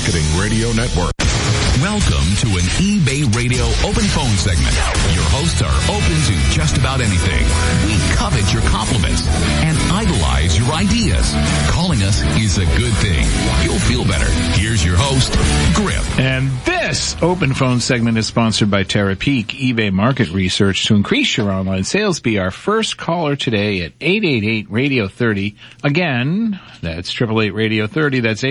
Marketing Radio Network. Welcome to an eBay Radio open phone segment. Your hosts are open to just about anything. We covet your compliments and idolize your ideas. Calling us is a good thing. You'll feel better. Here's your host, Griff. And this open phone segment is sponsored by Terapeak eBay Market Research. To increase your online sales, be our first caller today at 888-Radio-30. Again, that's 888-Radio-30. That's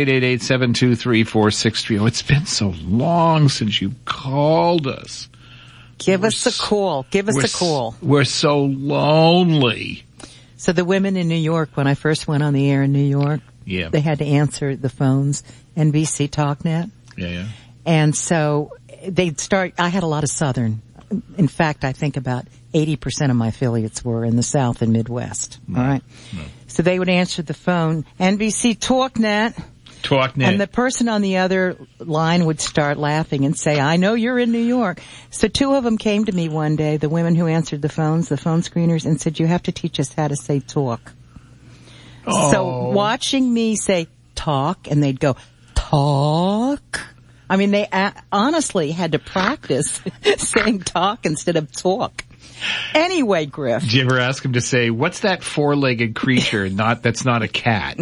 888-723-4630. It's been so long since you called us. Give us a call. We're so lonely. So the women in New York, when I first went on the air in New York, they had to answer the phones, NBC TalkNet. Yeah. And so they'd start, I had a lot of Southern. In fact, I think about 80% of my affiliates were in the South and Midwest. All right. No. So they would answer the phone, NBC TalkNet. And the person on the other line would start laughing and say, I know you're in New York. So two of them came to me one day, the women who answered the phones, the phone screeners, and said, you have to teach us how to say talk. Oh. So watching me say talk, and they'd go, talk. I mean, they honestly had to practice saying talk instead of talk. Anyway, Griff. Did you ever ask him to say, what's that four-legged creature that's not a cat?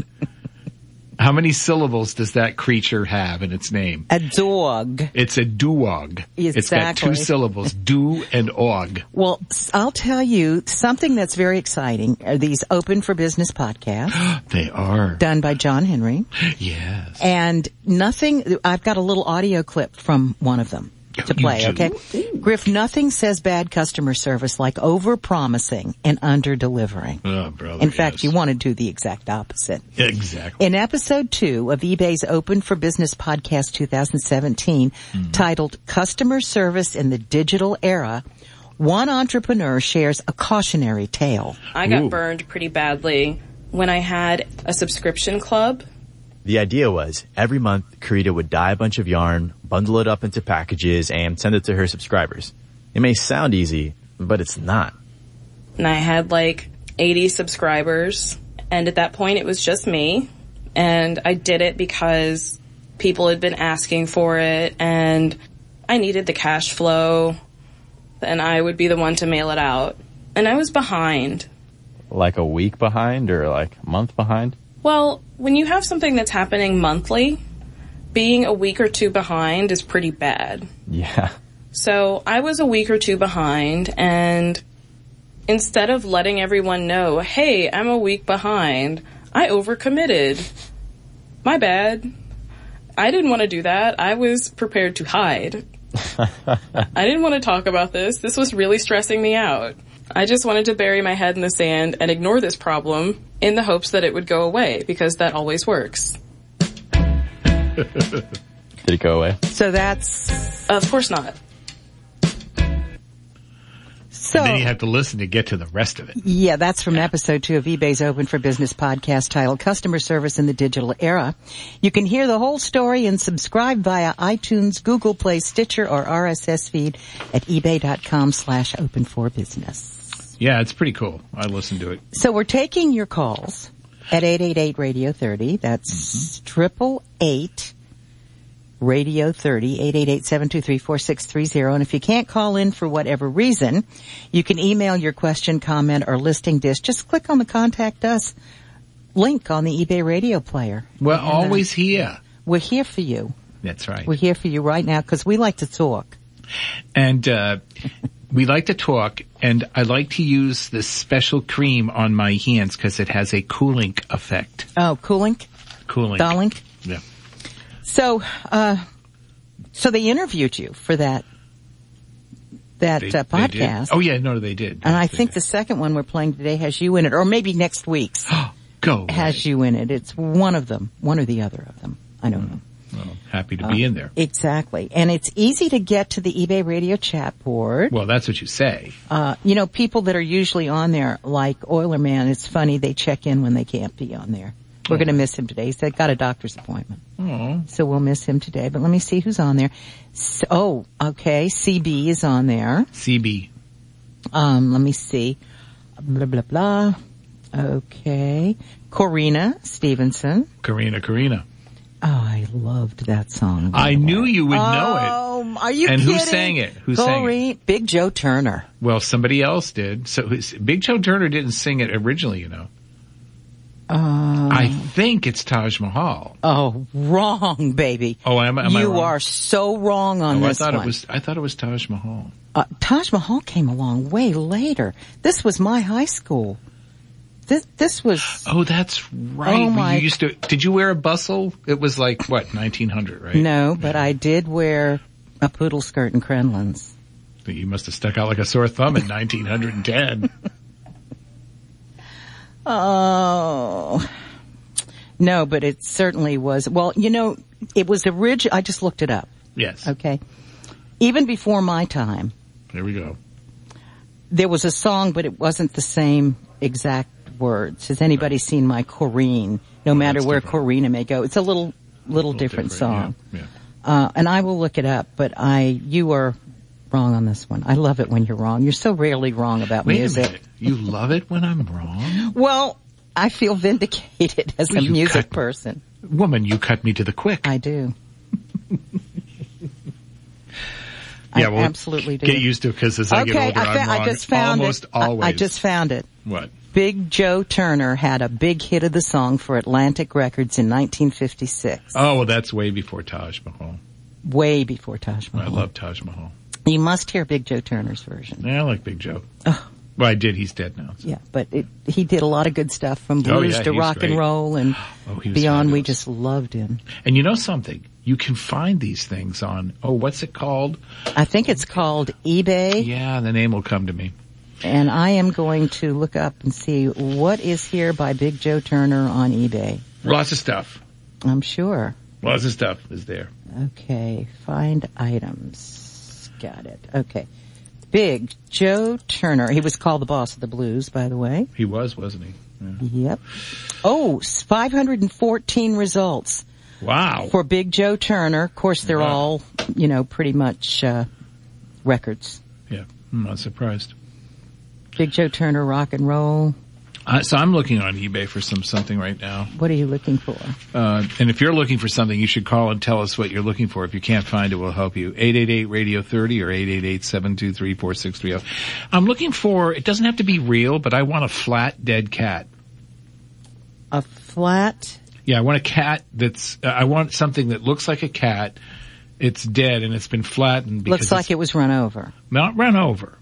How many syllables does that creature have in its name? A dog. It's a duog. Exactly. It's got two syllables, do and og. Well, I'll tell you something that's very exciting are these Open for Business podcasts. They are. Done by John Henry. Yes. And I've got a little audio clip from one of them to play, okay? Griff, nothing says bad customer service like over-promising and under-delivering. Oh, brother, in fact, you want to do the exact opposite. Exactly. In episode 2 of eBay's Open for Business podcast 2017, titled Customer Service in the Digital Era, one entrepreneur shares a cautionary tale. I got burned pretty badly when I had a subscription club. The idea was every month, Karita would dye a bunch of yarn, bundle it up into packages, and send it to her subscribers. It may sound easy, but it's not. And I had like 80 subscribers, and at that point it was just me. And I did it because people had been asking for it, and I needed the cash flow, and I would be the one to mail it out. And I was behind. Like a week behind or like a month behind? Well, when you have something that's happening monthly, being a week or two behind is pretty bad. Yeah. So I was a week or two behind, and instead of letting everyone know, hey, I'm a week behind, I overcommitted. My bad. I didn't want to do that. I was prepared to hide. I didn't want to talk about this. This was really stressing me out. I just wanted to bury my head in the sand and ignore this problem in the hopes that it would go away, because that always works. Did it go away? So that's... Of course not. So, and then you have to listen to get to the rest of it. Yeah, that's from episode 2 of eBay's Open for Business podcast titled Customer Service in the Digital Era. You can hear the whole story and subscribe via iTunes, Google Play, Stitcher, or RSS feed at ebay.com/open4business. Yeah, it's pretty cool. I listened to it. So we're taking your calls at 888-Radio-30. That's 888-Radio-30, 888-723-4630. And if you can't call in for whatever reason, you can email your question, comment, or listing dish. Just click on the Contact Us link on the eBay radio player. We're always here. We're here for you. That's right. We're here for you right now because we like to talk. And we like to talk, and I like to use this special cream on my hands because it has a cooling effect. Oh, cooling? Cooling. Darlink? Yeah. So they interviewed you for that podcast. Oh yeah, no, they did. And I think the second one we're playing today has you in it, or maybe next week's has you in it. It's one of them, one or the other of them. I don't know. Well, happy to be in there. Exactly. And it's easy to get to the eBay radio chat board. Well, that's what you say. People that are usually on there, like Oiler Man, it's funny, they check in when they can't be on there. We're going to miss him today. He's got a doctor's appointment. Oh. So we'll miss him today. But let me see who's on there. Okay. CB is on there. CB. Let me see. Blah, blah, blah. Okay. Corina Stevenson. Karina. Oh, I loved that song. I knew you would know it. Oh, are you and kidding? Who sang it? Who sang it? Big Joe Turner. Well, somebody else did. So Big Joe Turner didn't sing it originally, you know. I think it's Taj Mahal. Oh, wrong, baby. Oh, am I wrong? You are so wrong on this one. I thought it was Taj Mahal. Taj Mahal came along way later. This was my high school. This was... Oh, that's right. Oh my... You used to... Did you wear a bustle? It was like, what, 1900, right? No, but I did wear a poodle skirt and crenolines. You must have stuck out like a sore thumb in 1910. Oh. No, but it certainly was. Well, you know, it was original. I just looked it up. Yes. Okay. Even before my time. Here we go. There was a song, but it wasn't the same exact words. Has anybody seen my Corrine? No matter where Corina may go. It's a little different song. Yeah. And I will look it up, but you are wrong on this one. I love it when you're wrong. You're so rarely wrong about music. Wait a minute. You love it when I'm wrong? Well, I feel vindicated as a music person. Woman, you cut me to the quick. I do. Yeah, I absolutely do. Get used to it because as I get older, I'm wrong. I just found almost it. Always. I just found it. What? Big Joe Turner had a big hit of the song for Atlantic Records in 1956. Oh, well, that's way before Taj Mahal. Way before Taj Mahal. I love Taj Mahal. You must hear Big Joe Turner's version. Yeah, I like Big Joe. Oh. Well, I did. He's dead now. So. Yeah, but he did a lot of good stuff from blues to rock and roll and beyond. Fabulous. We just loved him. And you know something? You can find these things on, what's it called? I think it's called eBay. Yeah, the name will come to me. And I am going to look up and see what is here by Big Joe Turner on eBay. Lots of stuff. I'm sure. Lots of stuff is there. Okay, find items. Got it. Okay. Big Joe Turner. He was called the boss of the blues, by the way. He was, wasn't he? Yeah. Yep. Oh, 514 results. Wow. For Big Joe Turner. Of course, they're all, pretty much records. Yeah, I'm not surprised. Big Joe Turner rock and roll. So I'm looking on eBay for something right now. What are you looking for? And if you're looking for something, you should call and tell us what you're looking for. If you can't find it, we'll help you. 888-RADIO-30 or 888-723-4630. I'm looking for, it doesn't have to be real, but I want a flat dead cat. A flat? Yeah, I want a cat I want something that looks like a cat. It's dead and it's been flattened. Looks like it was run over. Not run over.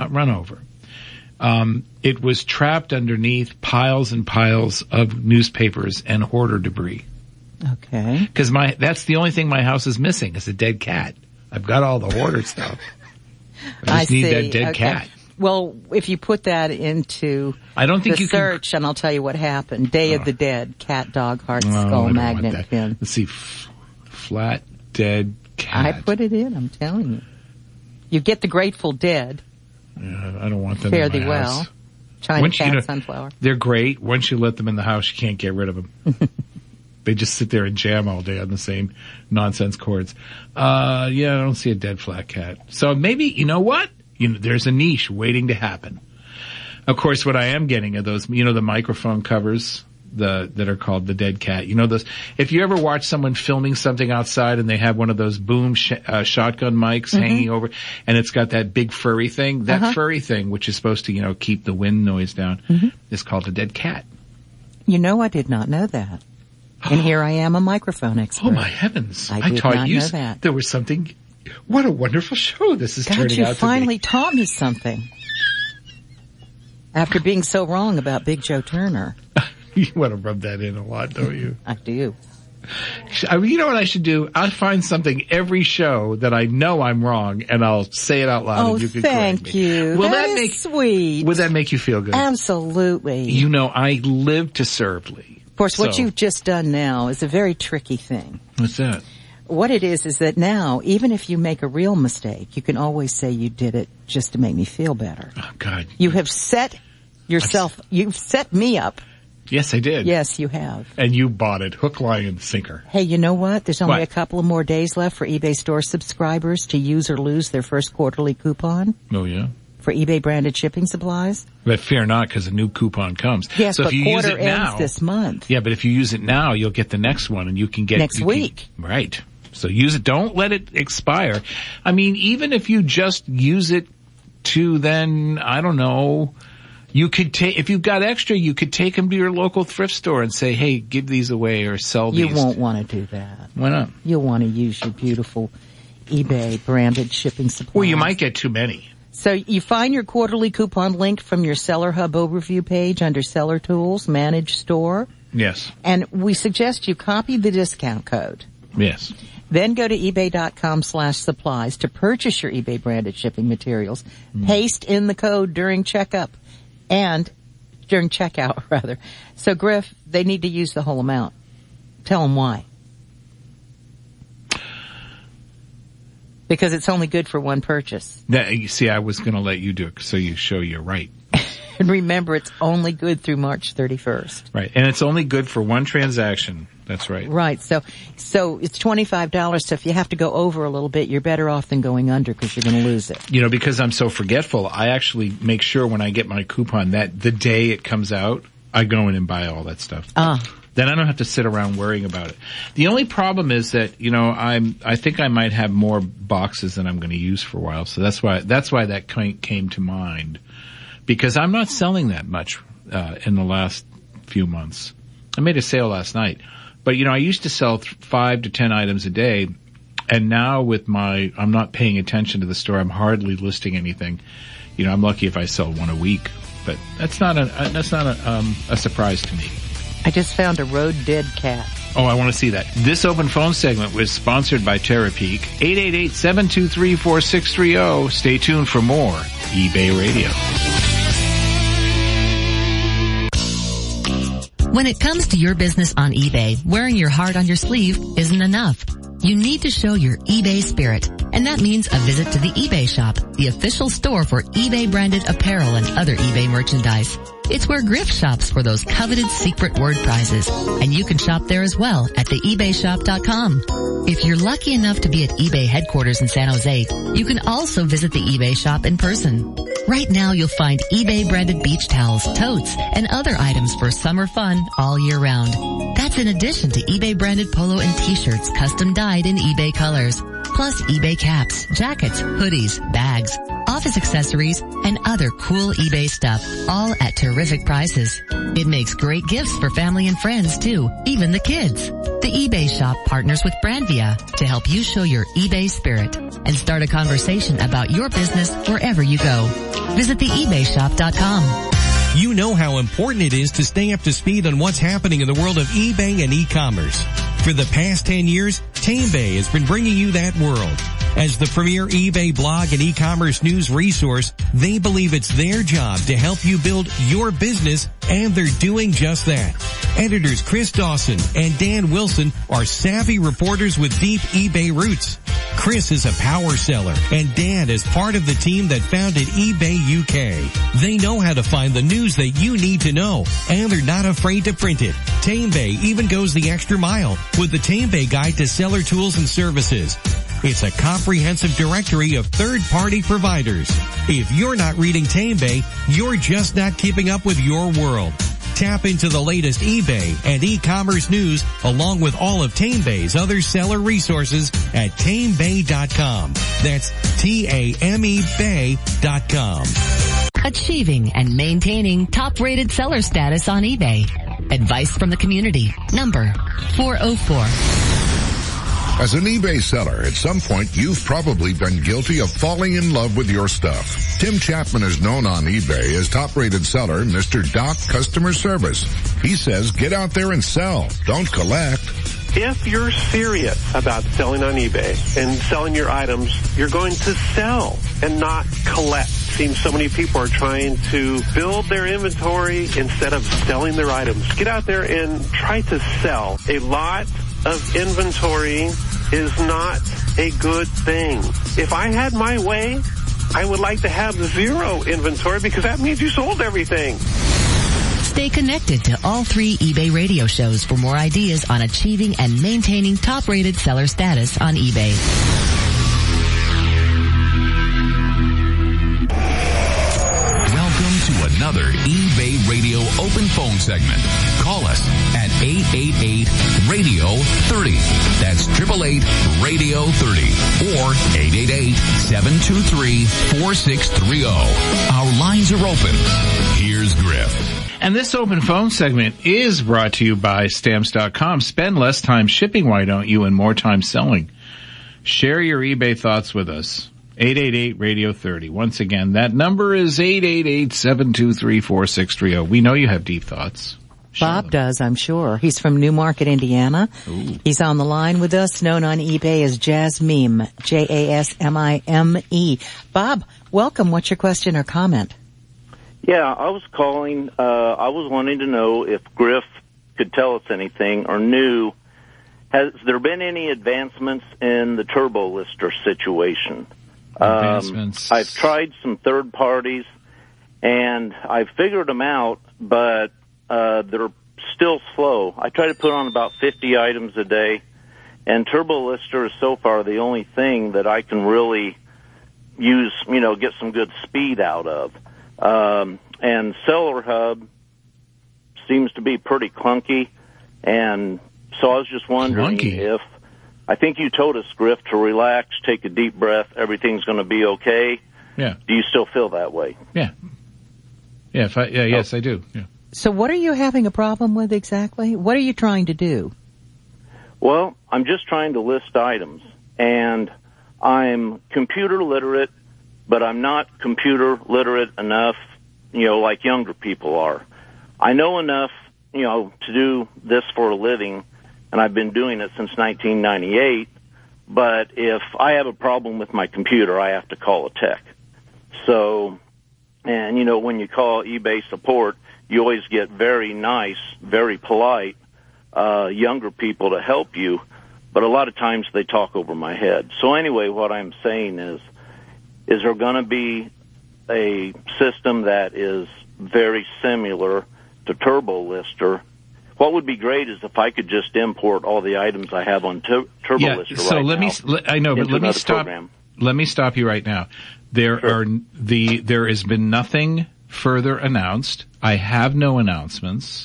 It was trapped underneath piles and piles of newspapers and hoarder debris. Okay. Because that's the only thing my house is missing is a dead cat. I've got all the hoarder stuff. I just need that dead cat. Well, if you put that into search, and I'll tell you what happened. Day of the Dead, cat, dog, heart, skull, magnet, pin. Let's see. Flat, dead cat. I put it in, I'm telling you. You get the Grateful Dead. Yeah, I don't want them Fare in my thee house. well. China cat, sunflower. They're great. Once you let them in the house, you can't get rid of them. They just sit there and jam all day on the same nonsense chords. I don't see a dead flat cat. So maybe, you know what? There's a niche waiting to happen. Of course, what I am getting are those, the microphone covers that are called the dead cat. Those, if you ever watch someone filming something outside and they have one of those boom shotgun mics hanging over and it's got that big furry thing, that furry thing, which is supposed to, keep the wind noise down, is called a dead cat. I did not know that. And here I am, a microphone expert. Oh my heavens. I did taught not you know that. There was something. What a wonderful show this is turning out to be. God, you finally taught me something. After being so wrong about Big Joe Turner. You want to rub that in a lot, don't you? I do. You know what I should do? I'll find something every show that I know I'm wrong, and I'll say it out loud. Oh, and you can thank correct me. you. Will that is sweet. Would that make you feel good? Absolutely. I live to serve, Lee. Of course, what you've just done now is a very tricky thing. What's that? What it is that now, even if you make a real mistake, you can always say you did it just to make me feel better. Oh, God. You have set you've set me up. Yes, I did. Yes, you have. And you bought it, hook, line, and sinker. Hey, you know what? There's only a couple of more days left for eBay Store subscribers to use or lose their first quarterly coupon. Oh, yeah? for eBay branded shipping supplies. But fear not, because a new coupon comes. Yes, so but if you quarter use it ends now, this month. Yeah, but if you use it now, you'll get the next one, and you can get next week. Right. So use it. Don't let it expire. I mean, even if you just use it to then, I don't know, you could take, if you've got extra, you could take them to your local thrift store and say, hey, give these away or sell these. You won't want to do that. Why not? You'll want to use your beautiful eBay branded shipping supplies. Well, you might get too many. So you find your quarterly coupon link from your Seller Hub overview page under Seller Tools, Manage Store. Yes. And we suggest you copy the discount code. Yes. Then go to ebay.com/supplies to purchase your eBay branded shipping materials. Paste in the code during checkout. So Griff, they need to use the whole amount. Tell them why. Because it's only good for one purchase. You see, I was going to let you do it so you show you're right. And remember, it's only good through March 31st. Right. And it's only good for one transaction. That's right. Right. So it's $25. So if you have to go over a little bit, you're better off than going under because you're going to lose it. You know, because I'm so forgetful, I actually make sure when I get my coupon that the day it comes out, I go in and buy all that stuff. Then I don't have to sit around worrying about it. The only problem is that, you know, I think I might have more boxes than I'm going to use for a while. So that's why that came to mind. Because I'm not selling that much, in the last few months. I made a sale last night. But, you know, I used to sell 5 to 10 items a day. And now with I'm not paying attention to the store. I'm hardly listing anything. You know, I'm lucky if I sell one a week. But that's not a surprise to me. I just found a road dead cat. Oh, I want to see that. This open phone segment was sponsored by TerraPeak. 888-723-4630. Stay tuned for more eBay Radio. When it comes to your business on eBay, wearing your heart on your sleeve isn't enough. You need to show your eBay spirit, and that means a visit to the eBay shop, the official store for eBay branded apparel and other eBay merchandise. It's where Griff shops for those coveted secret word prizes, and you can shop there as well at theebayshop.com. If you're lucky enough to be at eBay headquarters in San Jose, you can also visit the eBay shop in person. Right now you'll find eBay branded beach towels, totes, and other items for summer fun all year round. That's in addition to eBay branded polo and t-shirts custom dyed in eBay colors. Plus eBay caps, jackets, hoodies, bags, office accessories, and other cool eBay stuff, all at terrific prices. It makes great gifts for family and friends too, even the kids. The eBay shop partners with Brandvia to help you show your eBay spirit and start a conversation about your business wherever you go. Visit theebayshop.com. You know how important it is to stay up to speed on what's happening in the world of eBay and e-commerce. For the past 10 years, TameBay has been bringing you that world. As the premier eBay blog and e-commerce news resource, they believe it's their job to help you build your business, and they're doing just that. Editors Chris Dawson and Dan Wilson are savvy reporters with deep eBay roots. Chris is a power seller, and Dan is part of the team that founded eBay UK. They know how to find the news that you need to know, and they're not afraid to print it. TameBay even goes the extra mile with the TameBay Guide to Seller Tools and Services. It's a comprehensive directory of third-party providers. If you're not reading TameBay, you're just not keeping up with your world. Tap into the latest eBay and e-commerce news along with all of TameBay's other seller resources at TameBay.com. That's TAMEBay.com. Achieving and maintaining top-rated seller status on eBay. Advice from the community. Number 404. As an eBay seller, at some point you've probably been guilty of falling in love with your stuff. Tim Chapman is known on eBay as top-rated seller Mr. Doc Customer Service. He says get out there and sell, don't collect. If you're serious about selling on eBay and selling your items, you're going to sell and not collect. Seems so many people are trying to build their inventory instead of selling their items. Get out there and try to sell. A lot of inventory is not a good thing. If I had my way, I would like to have zero inventory because that means you sold everything. Stay connected to all 3 eBay radio shows for more ideas on achieving and maintaining top-rated seller status on eBay. another eBay Radio open phone segment. Call us at 888-RADIO-30. That's 888-RADIO-30 or 888-723-4630. Our lines are open. Here's Griff. And this open phone segment is brought to you by Stamps.com. Spend less time shipping, why don't you, and more time selling. Share your eBay thoughts with us. 888-RADIO-30. Once again, that number is 888-723-4630. We know you have deep thoughts. Bob does, I'm sure. He's from Newmarket, Indiana. Ooh. He's on the line with us, known on eBay as Jasmime, Jasmime. Bob, welcome. What's your question or comment? Yeah, I was calling. I was wanting to know if Griff could tell us anything or knew. Has there been any advancements in the turbo lister situation? I've tried some third parties, and I've figured them out, but they're still slow. I try to put on about 50 items a day, and turbo lister is so far the only thing that I can really use, get some good speed out of. And Seller Hub seems to be pretty clunky, and so I was just wondering if, I think you told us, Griff, to relax, take a deep breath, everything's going to be okay. Yeah. Do you still feel that way? Yeah. Yeah, yes, I do. Yeah. So what are you having a problem with exactly? What are you trying to do? Well, I'm just trying to list items, and I'm computer literate, but I'm not computer literate enough, like younger people are. I know enough, to do this for a living, and I've been doing it since 1998, but if I have a problem with my computer, I have to call a tech. So, and when you call eBay support, you always get very nice, very polite, younger people to help you, but a lot of times they talk over my head. So anyway, what I'm saying is there going to be a system that is very similar to Turbo Lister? What would be great is if I could just import all the items I have on Turbo Lister so right let now. Let me stop. Let me stop you right now. There has been nothing further announced. I have no announcements,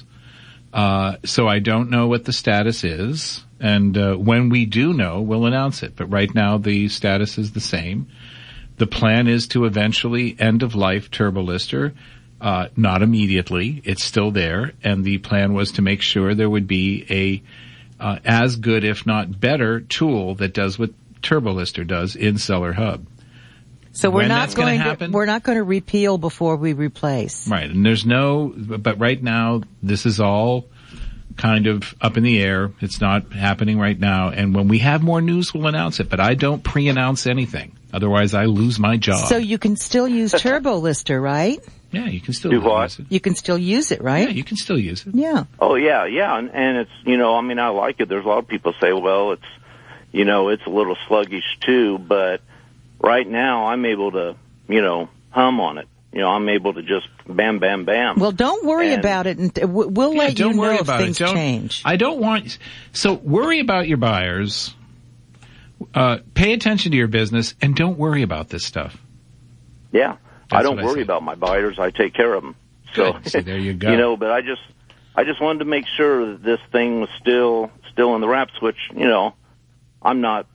so I don't know what the status is. And when we do know, we'll announce it. But right now, the status is the same. The plan is to eventually end of life Turbo Lister. Not immediately. It's still there. And the plan was to make sure there would be a as good, if not better, tool that does what Turbo Lister does in Seller Hub. So we're not going to repeal before we replace. Right. And but right now, this is all kind of up in the air. It's not happening right now. And when we have more news, we'll announce it. But I don't pre-announce anything. Otherwise, I lose my job. So you can still use Turbo Lister, right? Yeah, you can still use it. You can still use it, right? Yeah, you can still use it. Yeah. Oh, yeah. And it's, I like it. There's a lot of people say, well, it's, it's a little sluggish too, but right now I'm able to, hum on it. I'm able to just bam, bam, bam. Well, don't worry about it, and we'll let you know if things change. I don't want. So worry about your buyers. Pay attention to your business, and don't worry about this stuff. Yeah, I don't worry about my buyers. I take care of them. So see, there you go. But I just wanted to make sure that this thing was still in the wraps. Which I'm not.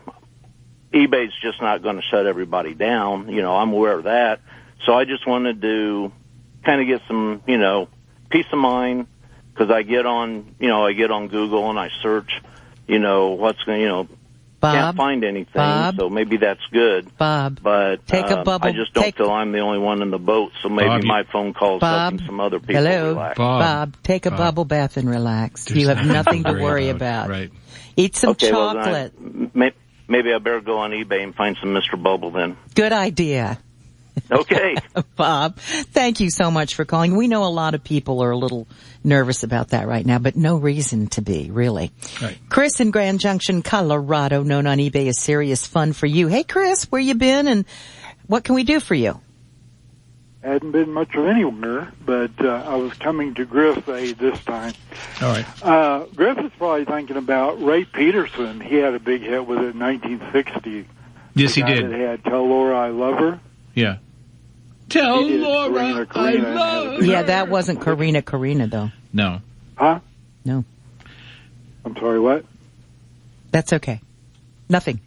eBay's just not going to shut everybody down. I'm aware of that. So I just wanted to kind of get some, peace of mind, because I get on Google and I search, what's going, can't find anything. Bob, so maybe that's good. Bob, but take a bubble. I just don't feel I'm the only one in the boat. So maybe my phone calls helping some other people relax. Bob, take a bubble bath and relax. You have nothing to worry about. Right. Eat some chocolate. Well, maybe I better go on eBay and find some Mr. Bubble then. Good idea. Okay. Bob, thank you so much for calling. We know a lot of people are a little nervous about that right now, but no reason to be, really. Right. Chris in Grand Junction, Colorado, known on eBay as Serious Fun for You. Hey, Chris, where you been and what can we do for you? Hadn't been much of anywhere, but I was coming to Griff this time. All right. Griff is probably thinking about Ray Peterson. He had a big hit with it in 1960. Yes, he did. It had Tell Laura I Love Her. Yeah. Tell Laura I love her. Yeah, that wasn't Karina though. No. Huh? No. I'm sorry, what? That's okay. Nothing.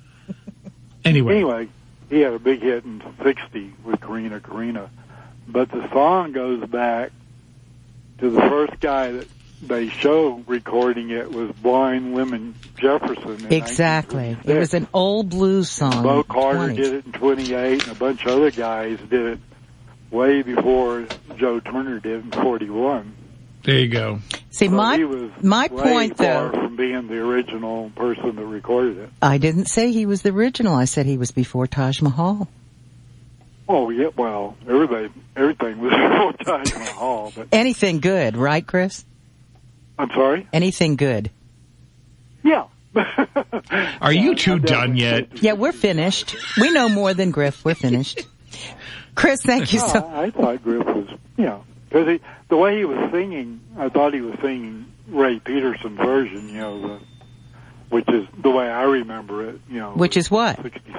Anyway, he had a big hit in '60 with Karina. But the song goes back to the first guy that they show recording it was Blind Lemon Jefferson. Exactly. It was an old blues song. Bo Carter did it in 28, and a bunch of other guys did it way before Joe Turner did in 41. There you go. See, so my point, far though, from being the original person that recorded it. I didn't say he was the original. I said he was before Taj Mahal. Oh yeah, well, everything was before Taj Mahal, but anything good, right, Chris? I'm sorry? Anything good? Yeah. Are you two done yet? Yeah, we're finished. We know more than Griff. We're finished. Chris, thank you so. I thought Griff was, because the way he was singing, I thought he was singing Ray Peterson's version, which is the way I remember it, Which is what?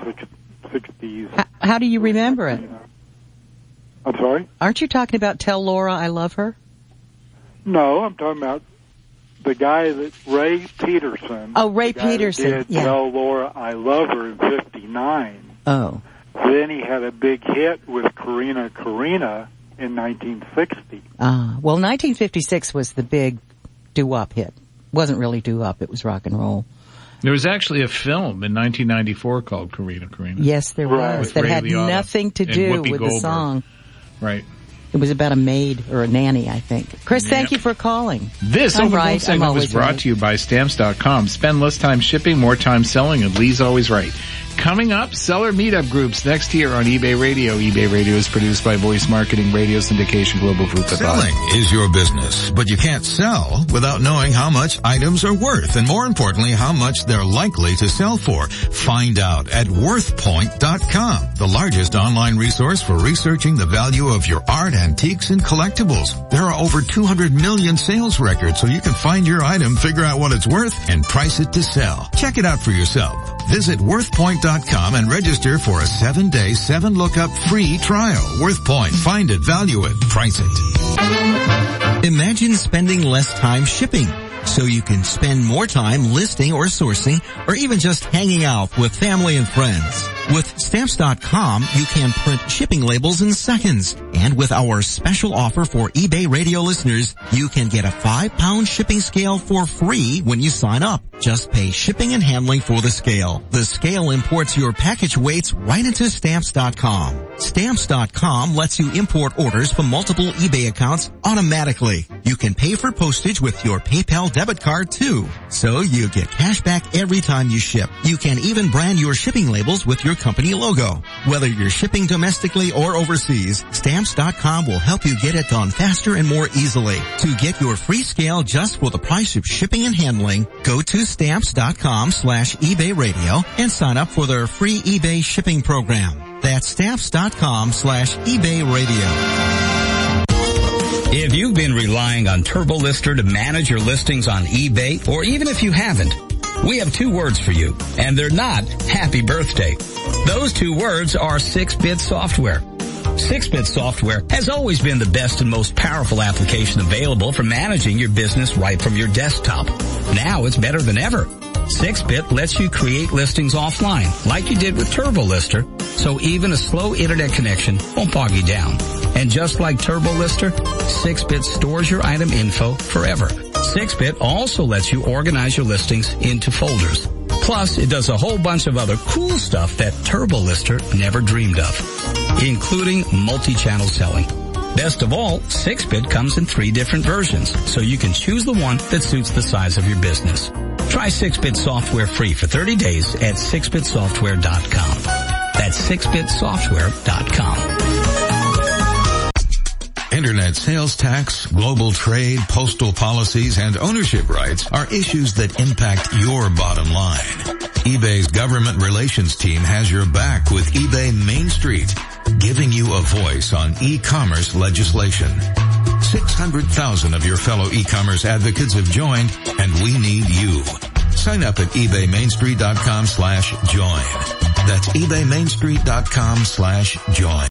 60s. How do you remember it? I'm sorry? Aren't you talking about Tell Laura I Love Her? No, I'm talking about the guy that Ray Peterson. Oh, Ray Peterson. Did Tell Laura I Love Her in '59. Oh. Then he had a big hit with Karina in 1960. Well, 1956 was the big doo-wop hit. Wasn't really doo-wop, it was rock and roll. There was actually a film in 1994 called Karina. Yes, there was. That had nothing to do with the song. Right. It was about a maid or a nanny, I think. Chris, thank you for calling. This open phone segment was brought to you by Stamps.com. Spend less time shipping, more time selling, and Lee's always right. Coming up, seller meetup groups next year on eBay Radio. eBay Radio is produced by Voice Marketing, Radio Syndication, Global Food Supply. Selling is your business, but you can't sell without knowing how much items are worth, and more importantly, how much they're likely to sell for. Find out at worthpoint.com, the largest online resource for researching the value of your art, antiques, and collectibles. There are over 200 million sales records, so you can find your item, figure out what it's worth, and price it to sell. Check it out for yourself. Visit worthpoint.com and register for a 7-day, 7-lookup free trial. WorthPoint. Find it, value it, price it. Imagine spending less time shipping, so you can spend more time listing or sourcing, or even just hanging out with family and friends. With Stamps.com, you can print shipping labels in seconds. And with our special offer for eBay Radio listeners, you can get a 5-pound shipping scale for free when you sign up. Just pay shipping and handling for the scale. The scale imports your package weights right into Stamps.com. Stamps.com lets you import orders from multiple eBay accounts automatically. You can pay for postage with your PayPal debit card too. So you get cash back every time you ship. You can even brand your shipping labels with your company logo. Whether you're shipping domestically or overseas, Stamps.com will help you get it done faster and more easily. To get your free scale just for the price of shipping and handling, go to Stamps.com/eBay Radio and sign up for their free eBay shipping program. That's Stamps.com/eBay Radio. If you've been relying on TurboLister to manage your listings on eBay, or even if you haven't, we have 2 words for you, and they're not happy birthday. Those 2 words are 6-Bit Software. 6-Bit Software has always been the best and most powerful application available for managing your business right from your desktop. Now it's better than ever. 6-Bit lets you create listings offline, like you did with TurboLister, so even a slow internet connection won't bog you down. And just like TurboLister, 6-Bit stores your item info forever. 6-Bit also lets you organize your listings into folders. Plus, it does a whole bunch of other cool stuff that TurboLister never dreamed of, including multi-channel selling. Best of all, 6-Bit comes in 3 different versions, so you can choose the one that suits the size of your business. Try 6-Bit Software free for 30 days at 6bitsoftware.com. That's 6bitsoftware.com. Internet sales tax, global trade, postal policies, and ownership rights are issues that impact your bottom line. eBay's government relations team has your back with eBay Main Street, giving you a voice on e-commerce legislation. 600,000 of your fellow e-commerce advocates have joined, and we need you. Sign up at ebaymainstreet.com/join. That's ebaymainstreet.com/join.